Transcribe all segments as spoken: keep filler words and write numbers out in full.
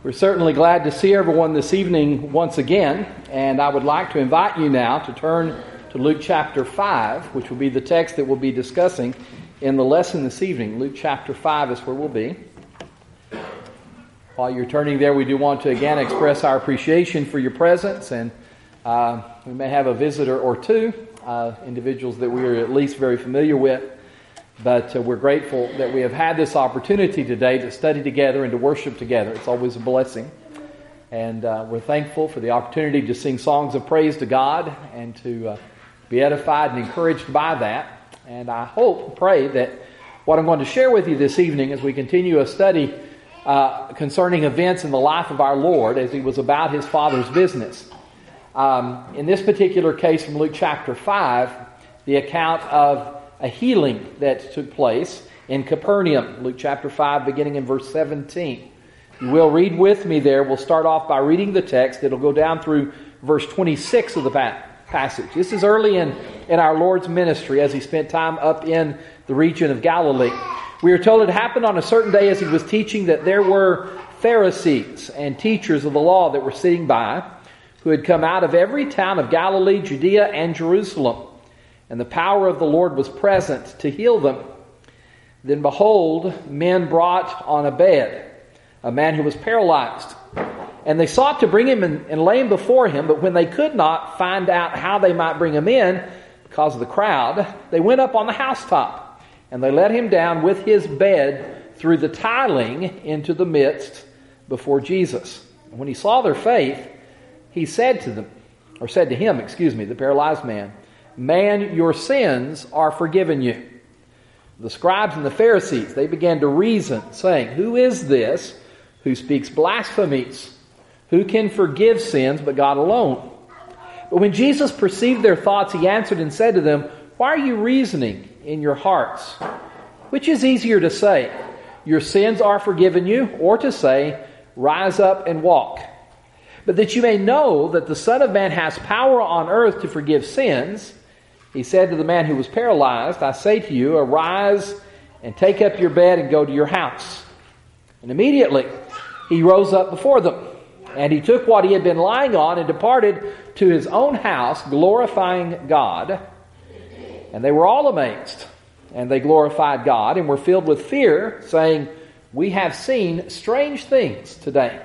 We're certainly glad to see everyone this evening once again, and I would like to invite you now to turn to Luke chapter five, which will be the text that we'll be discussing in the lesson this evening. Luke chapter five is where we'll be. While you're turning there, we do want to again express our appreciation for your presence, and uh, we may have a visitor or two, uh, individuals that we are at least very familiar with. But uh, we're grateful that we have had this opportunity today to study together and to worship together. It's always a blessing. And uh, we're thankful for the opportunity to sing songs of praise to God and to uh, be edified and encouraged by that. And I hope, pray that what I'm going to share with you this evening as we continue a study uh, concerning events in the life of our Lord as He was about His Father's business. Um, in this particular case from Luke chapter five, the account of a healing that took place in Capernaum, Luke chapter five, beginning in verse seventeen. You will read with me there. We'll start off by reading the text. It'll go down through verse twenty-six of the passage. This is early in, in our Lord's ministry as He spent time up in the region of Galilee. We are told it happened on a certain day as He was teaching that there were Pharisees and teachers of the law that were sitting by, who had come out of every town of Galilee, Judea, and Jerusalem. And the power of the Lord was present to heal them. Then behold, men brought on a bed a man who was paralyzed. And they sought to bring him and, and lay him before him, but when they could not find out how they might bring him in, because of the crowd, they went up on the housetop, and they let him down with his bed through the tiling into the midst before Jesus. And when he saw their faith, he said to them, or said to him, excuse me, the paralyzed man, "Man, your sins are forgiven you." The scribes and the Pharisees, they began to reason, saying, "Who is this who speaks blasphemies? Who can forgive sins but God alone?" But when Jesus perceived their thoughts, He answered and said to them, "Why are you reasoning in your hearts? Which is easier to say, 'Your sins are forgiven you,' or to say, 'Rise up and walk'? But that you may know that the Son of Man has power on earth to forgive sins," He said to the man who was paralyzed, "I say to you, arise and take up your bed and go to your house." And immediately he rose up before them. And he took what he had been lying on and departed to his own house, glorifying God. And they were all amazed. And they glorified God and were filled with fear, saying, "We have seen strange things today."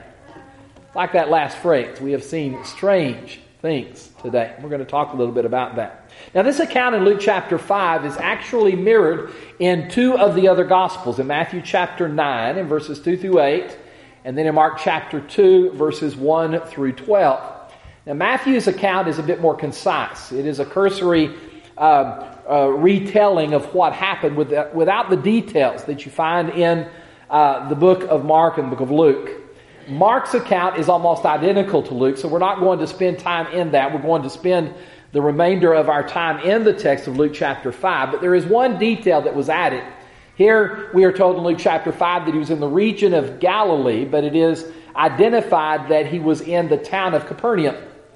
Like that last phrase, we have seen strange things today. We're going to talk a little bit about that. Now, this account in Luke chapter five is actually mirrored in two of the other Gospels. In Matthew chapter nine, in verses two through eight, and then in Mark chapter two, verses one through twelve. Now, Matthew's account is a bit more concise. It is a cursory uh, uh, retelling of what happened with the, without the details that you find in uh, the book of Mark and the book of Luke. Mark's account is almost identical to Luke, so we're not going to spend time in that. We're going to spend the remainder of our time in the text of Luke chapter five. But there is one detail that was added. Here we are told in Luke chapter five that he was in the region of Galilee, but it is identified that he was in the town of Capernaum,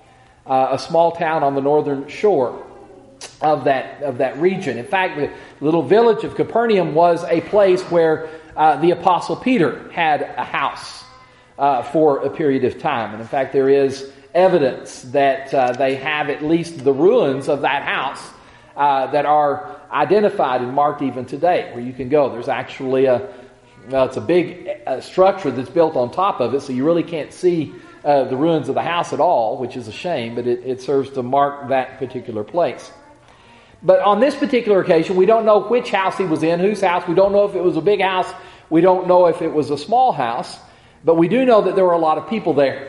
uh, a small town on the northern shore of that, of that region. In fact, the little village of Capernaum was a place where uh, the Apostle Peter had a house uh, for a period of time. And in fact, there is evidence that uh, they have at least the ruins of that house uh, that are identified and marked even today, where you can go. There's actually a, well, it's a big uh, structure that's built on top of it, so you really can't see uh, the ruins of the house at all, which is a shame, but it, it serves to mark that particular place. But on this particular occasion, we don't know which house he was in, whose house. We don't know if it was a big house. We don't know if it was a small house, but we do know that there were a lot of people there.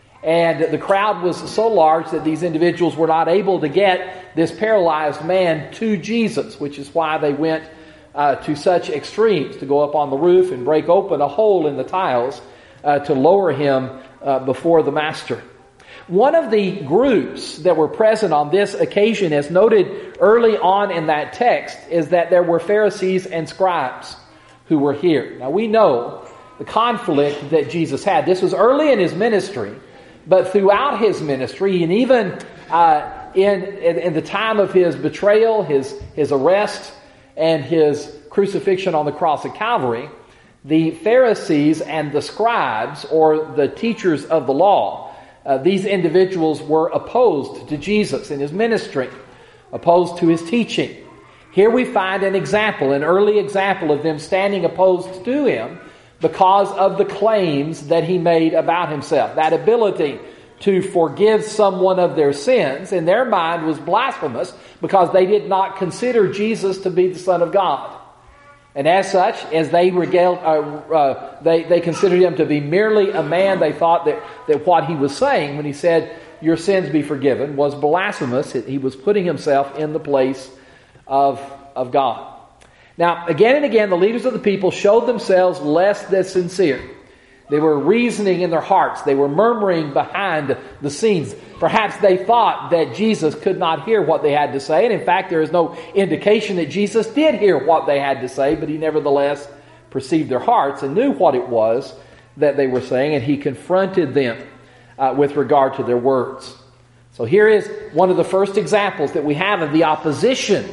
And the crowd was so large that these individuals were not able to get this paralyzed man to Jesus, which is why they went uh, to such extremes, to go up on the roof and break open a hole in the tiles uh, to lower him uh, before the Master. One of the groups that were present on this occasion, as noted early on in that text, is that there were Pharisees and scribes who were here. Now we know the conflict that Jesus had. This was early in His ministry. But throughout His ministry, and even uh, in, in in the time of His betrayal, His His arrest, and His crucifixion on the cross of Calvary, the Pharisees and the scribes, or the teachers of the law, uh, these individuals were opposed to Jesus and his ministry, opposed to his teaching. Here we find an example, an early example of them standing opposed to him because of the claims that he made about himself. That ability to forgive someone of their sins, in their mind, was blasphemous because they did not consider Jesus to be the Son of God. And as such, as they regaled, uh, uh, they, they considered him to be merely a man, they thought that, that what he was saying when he said, "Your sins be forgiven," was blasphemous. He was putting himself in the place of, of God. Now, again and again, the leaders of the people showed themselves less than sincere. They were reasoning in their hearts. They were murmuring behind the scenes. Perhaps they thought that Jesus could not hear what they had to say. And in fact, there is no indication that Jesus did hear what they had to say, but he nevertheless perceived their hearts and knew what it was that they were saying, and he confronted them uh, with regard to their words. So here is one of the first examples that we have of the opposition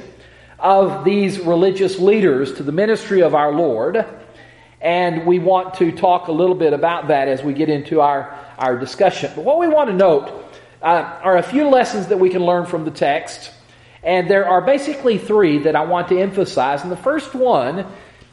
of these religious leaders to the ministry of our Lord. And we want to talk a little bit about that as we get into our, our discussion. But what we want to note uh, are a few lessons that we can learn from the text. And there are basically three that I want to emphasize. And the first one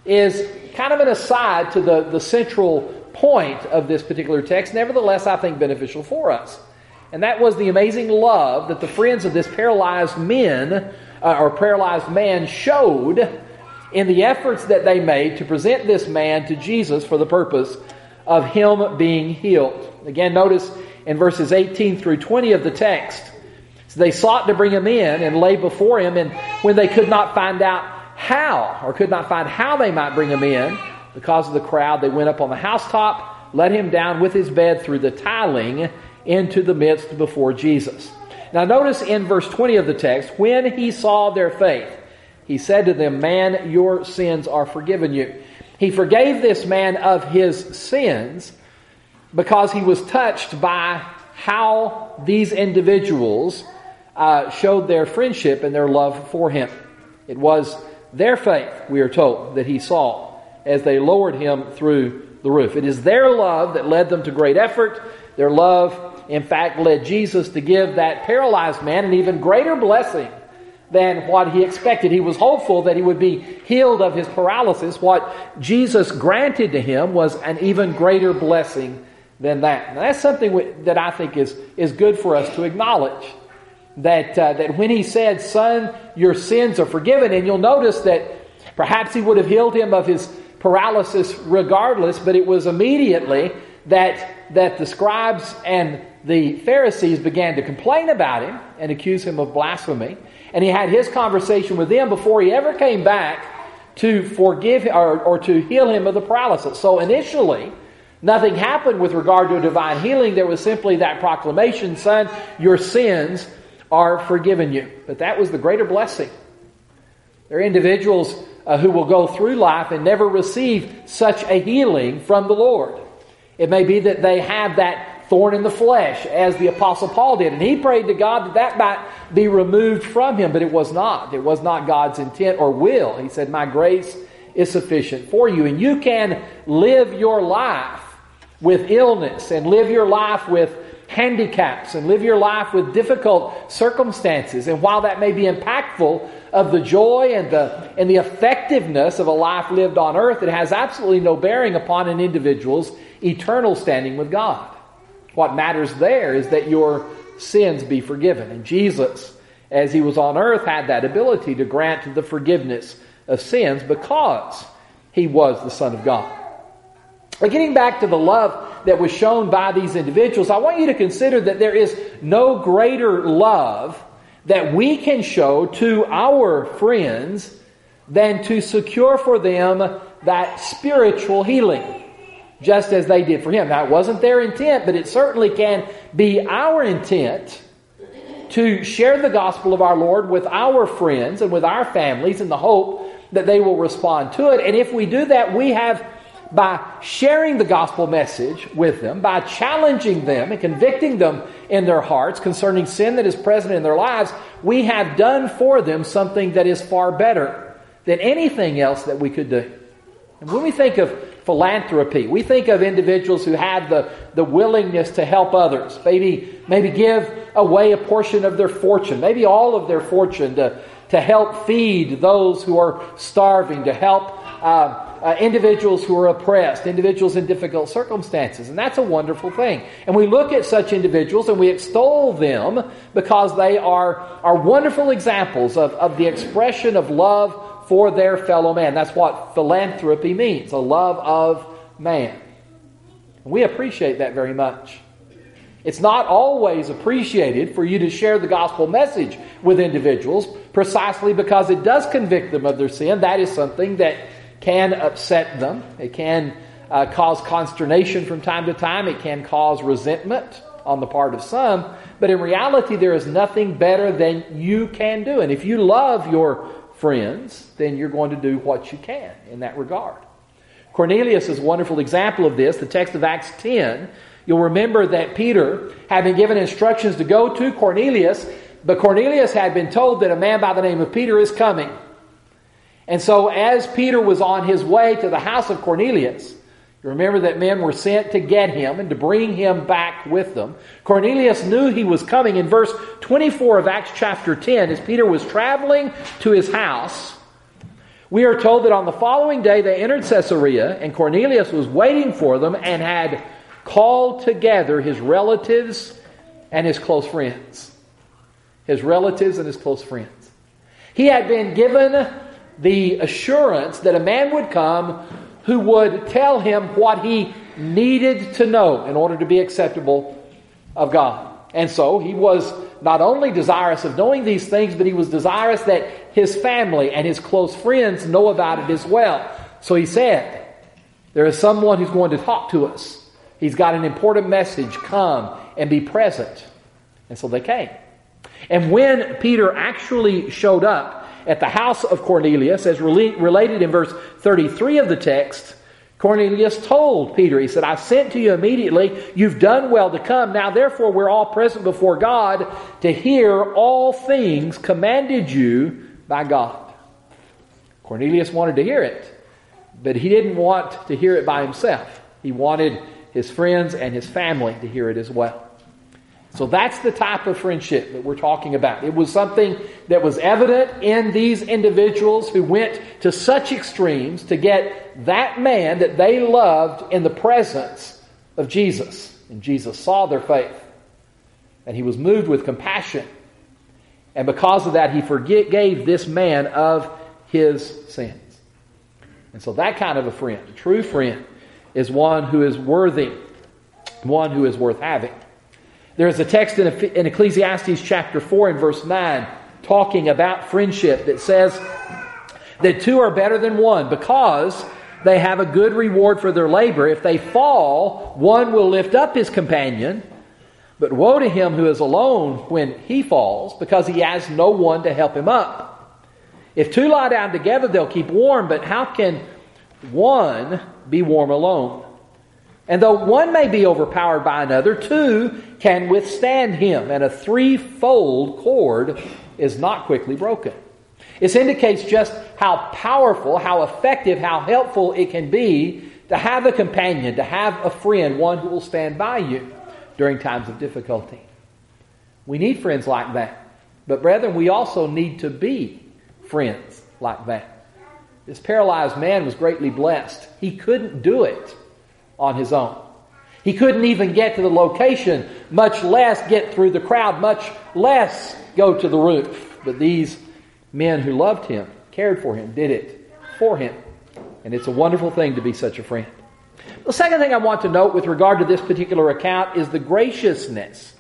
is kind of an aside to the, the central point of this particular text, nevertheless, I think beneficial for us. And that was the amazing love that the friends of this paralyzed men, uh, or paralyzed man showed in the efforts that they made to present this man to Jesus for the purpose of him being healed. Again, notice in verses eighteen through twenty of the text, so they sought to bring him in and lay before him, and when they could not find out how, or could not find how they might bring him in, because of the crowd, they went up on the housetop, let him down with his bed through the tiling into the midst before Jesus. Now notice in verse twenty of the text, when he saw their faith, he said to them, "Man, your sins are forgiven you." He forgave this man of his sins because he was touched by how these individuals uh, showed their friendship and their love for him. It was their faith, we are told, that he saw as they lowered him through the roof. It is their love that led them to great effort. Their love, in fact, led Jesus to give that paralyzed man an even greater blessing than what he expected. He was hopeful that he would be healed of his paralysis. What Jesus granted to him was an even greater blessing than that. Now, that's something that I think is, is good for us to acknowledge. That, uh, that when he said, "Son, your sins are forgiven," and you'll notice that perhaps he would have healed him of his paralysis regardless, but it was immediately that, that the scribes and the Pharisees began to complain about him and accuse him of blasphemy. And he had his conversation with them before he ever came back to forgive or, or to heal him of the paralysis. So initially, nothing happened with regard to a divine healing. There was simply that proclamation, "Son, your sins are forgiven you." But that was the greater blessing. There are individuals uh, who will go through life and never receive such a healing from the Lord. It may be that they have that thorn in the flesh, as the Apostle Paul did. And he prayed to God that that might be removed from him, but it was not. It was not God's intent or will. He said, "My grace is sufficient for you." And you can live your life with illness, and live your life with handicaps, and live your life with difficult circumstances. And while that may be impactful of the joy and the, and the effectiveness of a life lived on earth, it has absolutely no bearing upon an individual's eternal standing with God. What matters there is that your sins be forgiven. And Jesus, as he was on earth, had that ability to grant the forgiveness of sins because he was the Son of God. But getting back to the love that was shown by these individuals, I want you to consider that there is no greater love that we can show to our friends than to secure for them that spiritual healing, just as they did for him. Now, it wasn't their intent, but it certainly can be our intent to share the gospel of our Lord with our friends and with our families in the hope that they will respond to it. And if we do that, we have, by sharing the gospel message with them, by challenging them and convicting them in their hearts concerning sin that is present in their lives, we have done for them something that is far better than anything else that we could do. And when we think of philanthropy. We think of individuals who have the, the willingness to help others. Maybe, maybe give away a portion of their fortune, maybe all of their fortune to, to help feed those who are starving, to help uh, uh, individuals who are oppressed, individuals in difficult circumstances. And that's a wonderful thing. And we look at such individuals and we extol them because they are, are wonderful examples of, of the expression of love for their fellow man. That's what philanthropy means, a love of man. We appreciate that very much. It's not always appreciated for you to share the gospel message with individuals precisely because it does convict them of their sin. That is something that can upset them. It can uh, cause consternation from time to time. It can cause resentment on the part of some. But in reality, there is nothing better than you can do. And if you love your friends, then you're going to do what you can in that regard. Cornelius is a wonderful example of this. The text of Acts ten, you'll remember that Peter had been given instructions to go to Cornelius, but Cornelius had been told that a man by the name of Peter is coming. And so as Peter was on his way to the house of Cornelius, you remember that men were sent to get him and to bring him back with them. Cornelius knew he was coming. In verse twenty-four of Acts chapter ten, as Peter was traveling to his house, we are told that on the following day they entered Caesarea, and Cornelius was waiting for them and had called together his relatives and his close friends. His relatives and his close friends. He had been given the assurance that a man would come who would tell him what he needed to know in order to be acceptable of God. And so he was not only desirous of knowing these things, but he was desirous that his family and his close friends know about it as well. So he said, there is someone who's going to talk to us. He's got an important message. Come and be present. And so they came. And when Peter actually showed up at the house of Cornelius, as related in verse thirty-three of the text, Cornelius told Peter, he said, I sent to you immediately. You've done well to come. Now therefore we're all present before God to hear all things commanded you by God. Cornelius wanted to hear it, but he didn't want to hear it by himself. He wanted his friends and his family to hear it as well. So that's the type of friendship that we're talking about. It was something that was evident in these individuals who went to such extremes to get that man that they loved in the presence of Jesus. And Jesus saw their faith. And he was moved with compassion. And because of that, he forgave this man of his sins. And so that kind of a friend, a true friend, is one who is worthy, one who is worth having. There is a text in Ecclesiastes chapter four and verse nine talking about friendship that says that two are better than one because they have a good reward for their labor. If they fall, one will lift up his companion, but woe to him who is alone when he falls because he has no one to help him up. If two lie down together, they'll keep warm, but how can one be warm alone? And though one may be overpowered by another, two can withstand him, and a threefold cord is not quickly broken. This indicates just how powerful, how effective, how helpful it can be to have a companion, to have a friend, one who will stand by you during times of difficulty. We need friends like that. But brethren, we also need to be friends like that. This paralyzed man was greatly blessed. He couldn't do it on his own. He couldn't even get to the location, much less get through the crowd, much less go to the roof. But these men who loved him, cared for him, did it for him. And it's a wonderful thing to be such a friend. The second thing I want to note with regard to this particular account is the graciousness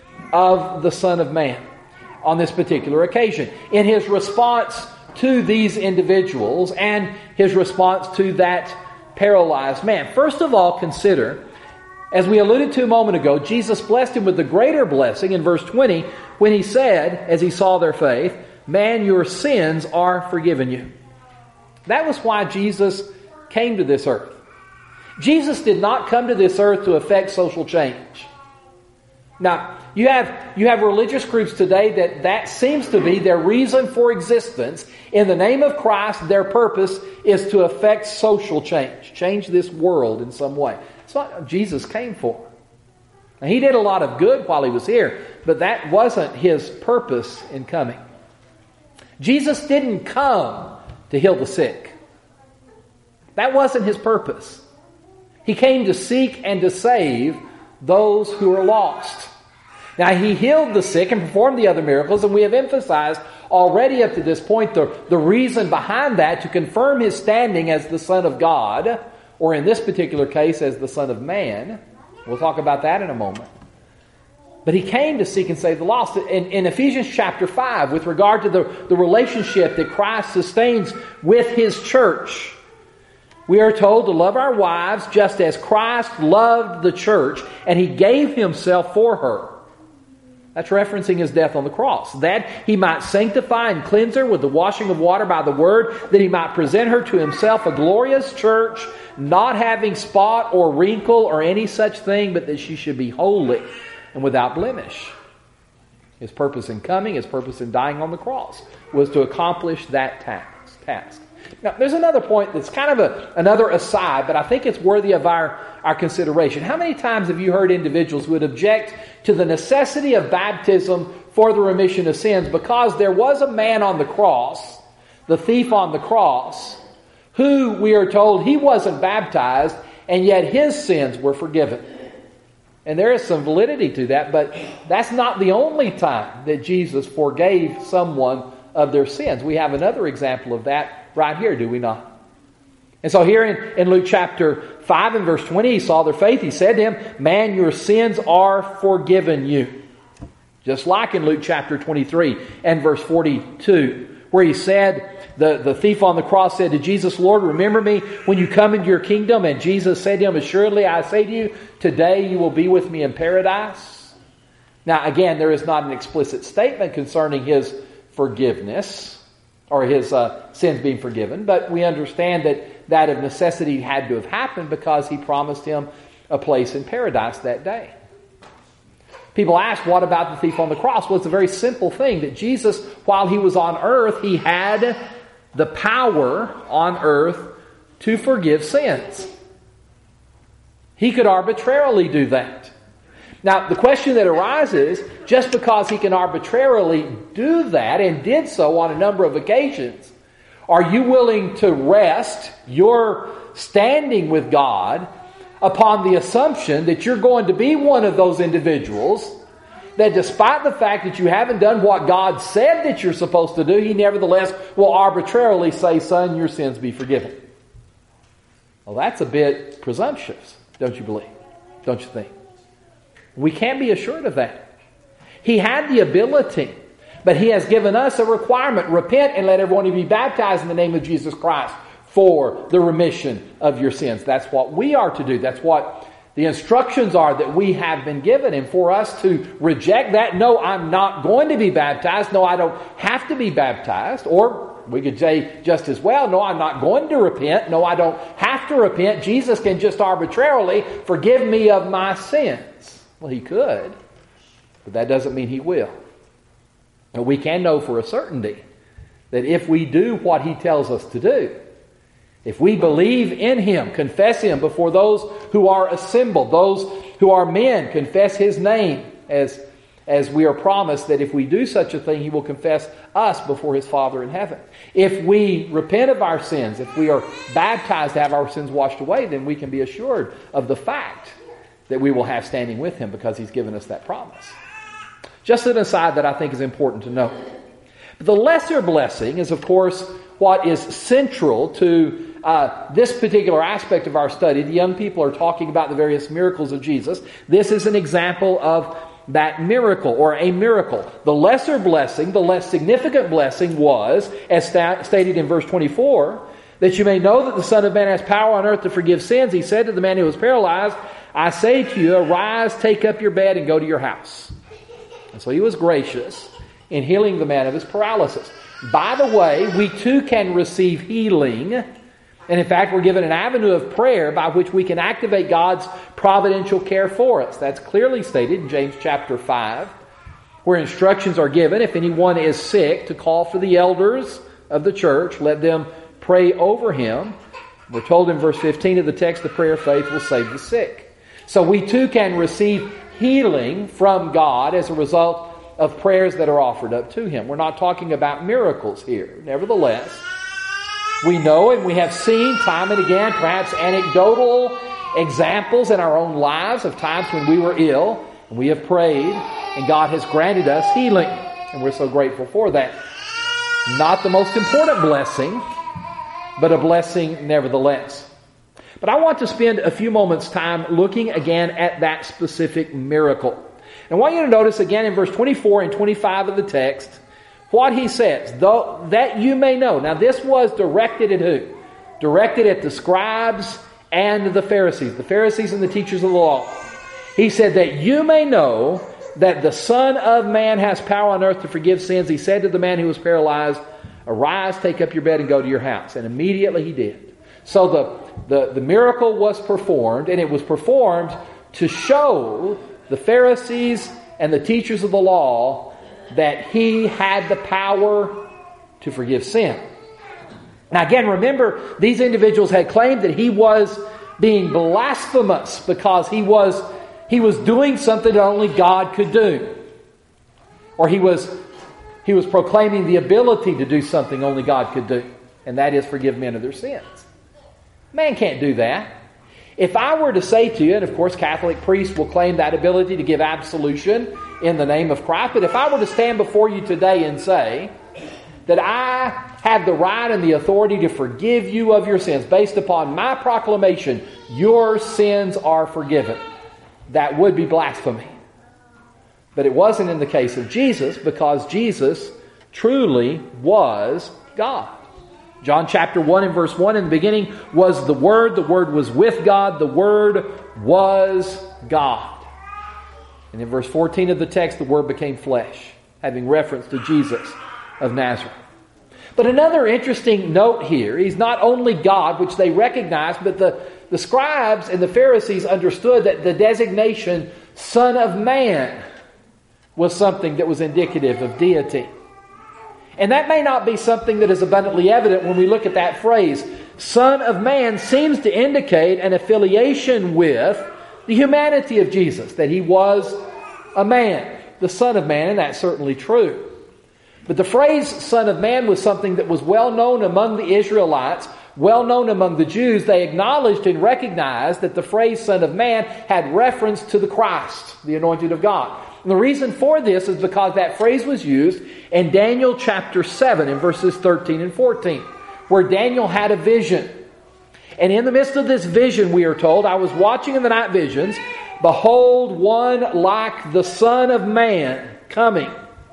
of the Son of Man on this particular occasion. In his response to these individuals and his response to that paralyzed man. First of all, consider, as we alluded to a moment ago, Jesus blessed him with the greater blessing in verse twenty when he said, as he saw their faith, man, your sins are forgiven you. That was why Jesus came to this earth. Jesus did not come to this earth to effect social change. Now, you have you have religious groups today that that seems to be their reason for existence. In the name of Christ, their purpose is to affect social change, change this world in some way. It's not what Jesus came for. Now, he did a lot of good while he was here, but that wasn't his purpose in coming. Jesus didn't come to heal the sick. That wasn't his purpose. He came to seek and to save those who are lost. Now, he healed the sick and performed the other miracles, and we have emphasized already up to this point the, the reason behind that to confirm his standing as the Son of God, or in this particular case as the Son of Man. We'll talk about that in a moment. But he came to seek and save the lost. In, in Ephesians chapter five, with regard to the, the relationship that Christ sustains with his church, we are told to love our wives just as Christ loved the church, and he gave himself for her. That's referencing his death on the cross. That he might sanctify and cleanse her with the washing of water by the word, that he might present her to himself a glorious church, not having spot or wrinkle or any such thing, but that she should be holy and without blemish. His purpose in coming, his purpose in dying on the cross, was to accomplish that task. task. Now, there's another point that's kind of a, another aside, but I think it's worthy of our, our consideration. How many times have you heard individuals who would object to the necessity of baptism for the remission of sins because there was a man on the cross, the thief on the cross, who we are told he wasn't baptized, and yet his sins were forgiven? And there is some validity to that, but that's not the only time that Jesus forgave someone of their sins. We have another example of that right here, do we not? And so here in, in Luke chapter five and verse twenty, he saw their faith. He said to him, "Man, your sins are forgiven you." Just like in Luke chapter twenty-three and verse forty-two, where he said, the, the thief on the cross said to Jesus, "Lord, remember me when you come into your kingdom." And Jesus said to him, "Assuredly, I say to you, today you will be with me in paradise." Now, again, there is not an explicit statement concerning his forgiveness or his uh, sins being forgiven, but we understand that that of necessity had to have happened because he promised him a place in paradise that day. People ask, what about the thief on the cross? Well, it's a very simple thing that Jesus, while he was on earth, he had the power on earth to forgive sins. He could arbitrarily do that. Now, the question that arises, just because he can arbitrarily do that and did so on a number of occasions, are you willing to rest your standing with God upon the assumption that you're going to be one of those individuals that, despite the fact that you haven't done what God said that you're supposed to do, he nevertheless will arbitrarily say, "Son, your sins be forgiven"? Well, that's a bit presumptuous, don't you believe? Don't you think? We can't be assured of that. He had the ability, but he has given us a requirement. Repent and let everyone be baptized in the name of Jesus Christ for the remission of your sins. That's what we are to do. That's what the instructions are that we have been given. And for us to reject that, no, I'm not going to be baptized. No, I don't have to be baptized. Or we could say just as well, no, I'm not going to repent. No, I don't have to repent. Jesus can just arbitrarily forgive me of my sins. Well, he could, but that doesn't mean he will. And we can know for a certainty that if we do what he tells us to do, if we believe in him, confess him before those who are assembled, those who are men, confess his name, as, as we are promised that if we do such a thing, he will confess us before his Father in heaven. If we repent of our sins, if we are baptized to have our sins washed away, then we can be assured of the fact that we will have standing with him because he's given us that promise. Just an aside that I think is important to note. But the lesser blessing is, of course, what is central to uh, this particular aspect of our study. The young people are talking about the various miracles of Jesus. This is an example of that miracle, or a miracle. The lesser blessing, the less significant blessing was, as sta- stated in verse twenty-four, that you may know that the Son of Man has power on earth to forgive sins. He said to the man who was paralyzed, "I say to you, arise, take up your bed, and go to your house." And so he was gracious in healing the man of his paralysis. By the way, we too can receive healing And in fact, we're given an avenue of prayer by which we can activate God's providential care for us. That's clearly stated in James chapter five, where instructions are given, if anyone is sick, to call for the elders of the church, let them pray over him. We're told in verse fifteen of the text, the prayer of faith will save the sick. So we too can receive healing from God as a result of prayers that are offered up to Him. We're not talking about miracles here. Nevertheless, we know and we have seen time and again, perhaps anecdotal examples in our own lives of times when we were ill and we have prayed and God has granted us healing. And we're so grateful for that. Not the most important blessing, but a blessing nevertheless. But I want to spend a few moments' time looking again at that specific miracle. And I want you to notice again in verse twenty-four and twenty-five of the text what he says, though that you may know. Now this was directed at who? Directed at the scribes and the Pharisees. The Pharisees and the teachers of the law. He said that you may know that the Son of Man has power on earth to forgive sins. He said to the man who was paralyzed, arise, take up your bed and go to your house. And immediately he did. So the, the, the miracle was performed, and it was performed to show the Pharisees and the teachers of the law that he had the power to forgive sin. Now again, remember, these individuals had claimed that he was being blasphemous because he was, he was doing something that only God could do. Or he was, he was proclaiming the ability to do something only God could do. And that is forgive men of their sins. Man can't do that. If I were to say to you, and of course Catholic priests will claim that ability to give absolution in the name of Christ, but if I were to stand before you today and say that I have the right and the authority to forgive you of your sins based upon my proclamation, your sins are forgiven, that would be blasphemy. But it wasn't in the case of Jesus, because Jesus truly was God. John chapter one and verse one, in the beginning was the Word, the Word was with God, the Word was God. And in verse fourteen of the text, the Word became flesh, having reference to Jesus of Nazareth. But another interesting note here, He's not only God, which they recognized, but the, the scribes and the Pharisees understood that the designation Son of Man was something that was indicative of deity. And that may not be something that is abundantly evident when we look at that phrase. Son of Man seems to indicate an affiliation with the humanity of Jesus, that He was a man, the Son of Man, and that's certainly true. But the phrase Son of Man was something that was well known among the Israelites, well known among the Jews. They acknowledged and recognized that the phrase Son of Man had reference to the Christ, the anointed of God. And the reason for this is because that phrase was used in Daniel chapter seven in verses thirteen and fourteen, where Daniel had a vision. And in the midst of this vision, we are told, I was watching in the night visions, behold, one like the Son of Man coming.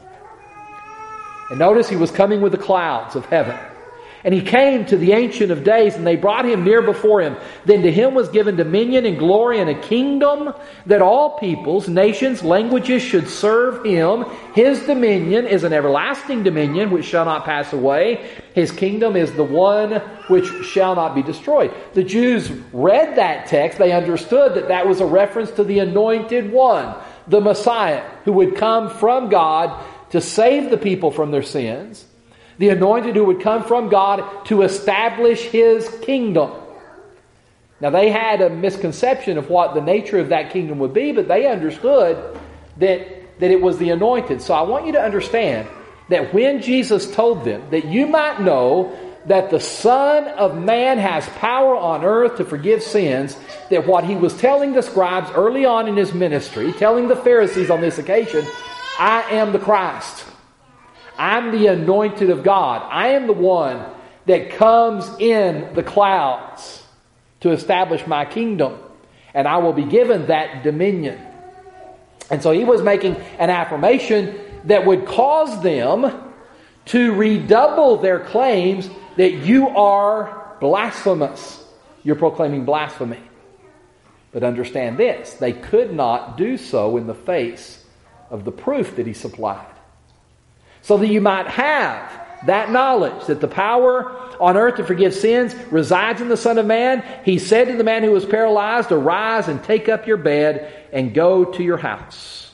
And notice he was coming with the clouds of heaven. And he came to the Ancient of Days, and they brought him near before him. Then to him was given dominion and glory and a kingdom, that all peoples, nations, languages should serve him. His dominion is an everlasting dominion which shall not pass away. His kingdom is the one which shall not be destroyed. The Jews read that text. They understood that that was a reference to the Anointed One, the Messiah, who would come from God to save the people from their sins. The anointed who would come from God to establish His kingdom. Now they had a misconception of what the nature of that kingdom would be, but they understood that, that it was the anointed. So I want you to understand that when Jesus told them that you might know that the Son of Man has power on earth to forgive sins, that what He was telling the scribes early on in His ministry, telling the Pharisees on this occasion, I am the Christ. I'm the anointed of God. I am the one that comes in the clouds to establish my kingdom. And I will be given that dominion. And so He was making an affirmation that would cause them to redouble their claims that you are blasphemous. You're proclaiming blasphemy. But understand this, they could not do so in the face of the proof that He supplied. So that you might have that knowledge that the power on earth to forgive sins resides in the Son of Man, He said to the man who was paralyzed, "Arise and take up your bed and go to your house."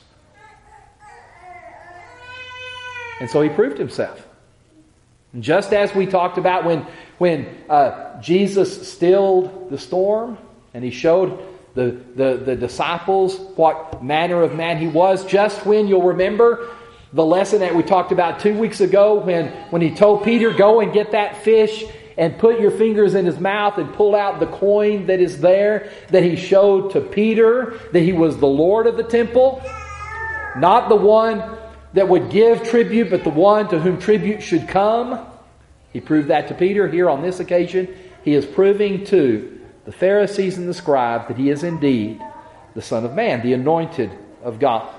And so He proved Himself. And just as we talked about when, when uh, Jesus stilled the storm and He showed the, the, the disciples what manner of man He was, just when, you'll remember the lesson that we talked about two weeks ago when, when He told Peter, "Go and get that fish and put your fingers in his mouth and pull out the coin that is there," that He showed to Peter that He was the Lord of the temple, not the one that would give tribute, but the one to whom tribute should come. He proved that to Peter. Here on this occasion, He is proving to the Pharisees and the scribes that He is indeed the Son of Man, the anointed of God.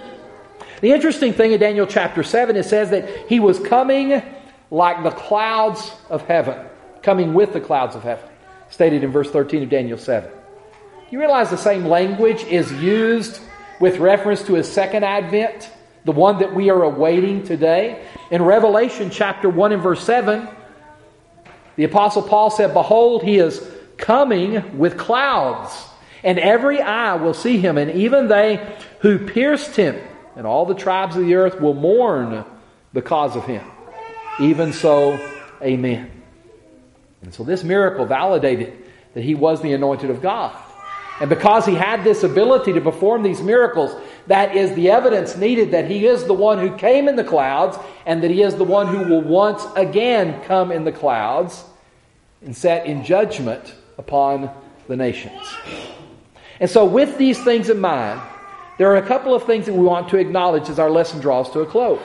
The interesting thing in Daniel chapter seven, it says that He was coming like the clouds of heaven, coming with the clouds of heaven, stated in verse thirteen of Daniel seven. You realize the same language is used with reference to His second advent, the one that we are awaiting today. In Revelation chapter one and verse seven, the Apostle Paul said, "Behold, He is coming with clouds, and every eye will see Him, and even they who pierced Him, and all the tribes of the earth will mourn because of Him. Even so, amen." And so this miracle validated that He was the anointed of God. And because He had this ability to perform these miracles, that is the evidence needed that He is the one who came in the clouds, and that He is the one who will once again come in the clouds and set in judgment upon the nations. And so with these things in mind, there are a couple of things that we want to acknowledge as our lesson draws to a close.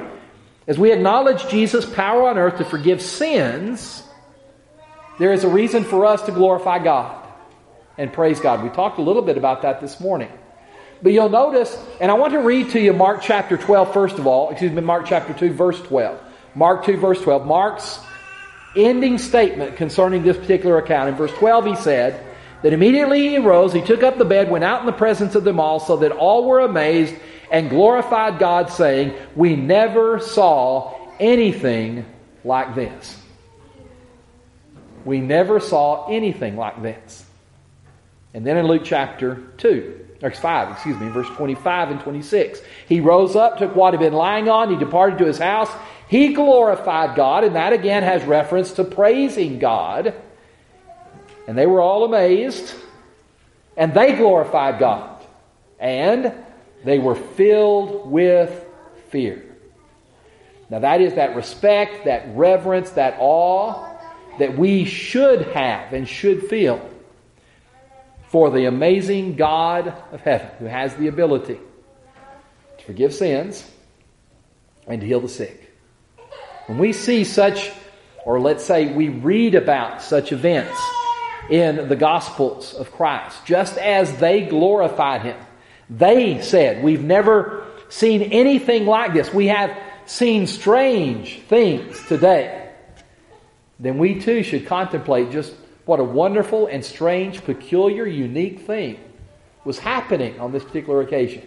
As we acknowledge Jesus' power on earth to forgive sins, there is a reason for us to glorify God and praise God. We talked a little bit about that this morning. But you'll notice, and I want to read to you Mark chapter twelve first of all, excuse me, Mark chapter two verse twelve. Mark two verse twelve, Mark's ending statement concerning this particular account. In verse twelve he said that immediately He arose, He took up the bed, went out in the presence of them all, so that all were amazed and glorified God, saying, "We never saw anything like this." We never saw anything like this. And then in Luke chapter two, or five, excuse me, verse twenty-five and twenty-six, He rose up, took what He had been lying on, He departed to His house. He glorified God, and that again has reference to praising God. And they were all amazed, and they glorified God. And they were filled with fear. Now that is that respect, that reverence, that awe that we should have and should feel for the amazing God of heaven, who has the ability to forgive sins and to heal the sick. When we see such, or let's say we read about such events in the Gospels of Christ, just as they glorified Him, they said, "We've never seen anything like this. We have seen strange things today." Then we too should contemplate just what a wonderful and strange, peculiar, unique thing was happening on this particular occasion.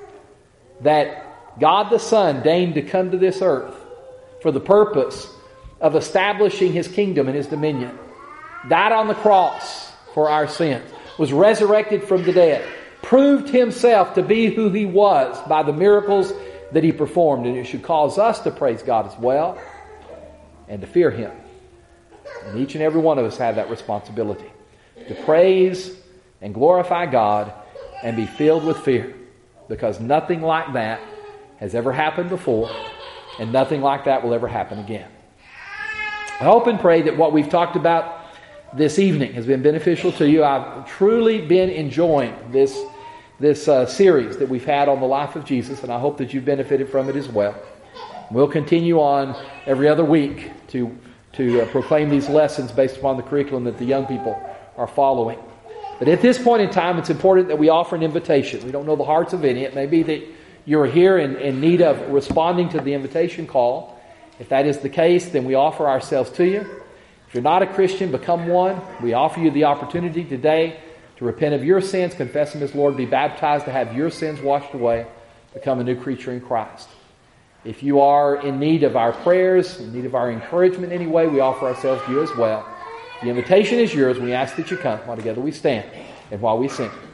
That God the Son deigned to come to this earth for the purpose of establishing His kingdom and His dominion. Died on the cross for our sins. Was resurrected from the dead. Proved Himself to be who He was by the miracles that He performed. And it should cause us to praise God as well and to fear Him. And each and every one of us have that responsibility. To praise and glorify God and be filled with fear. Because nothing like that has ever happened before. And nothing like that will ever happen again. I hope and pray that what we've talked about this evening has been beneficial to you. I've truly been enjoying this, this uh, series that we've had on the life of Jesus. And I hope that you've benefited from it as well. We'll continue on every other week to to uh, proclaim these lessons based upon the curriculum that the young people are following. But at this point in time, it's important that we offer an invitation. We don't know the hearts of any. It may be that you're here in, in need of responding to the invitation call. If that is the case, then we offer ourselves to you. If you're not a Christian, become one. We offer you the opportunity today to repent of your sins, confess Him as Lord, be baptized to have your sins washed away, become a new creature in Christ. If you are in need of our prayers, in need of our encouragement in any way, we offer ourselves to you as well. The invitation is yours. We ask that you come while together we stand and while we sing.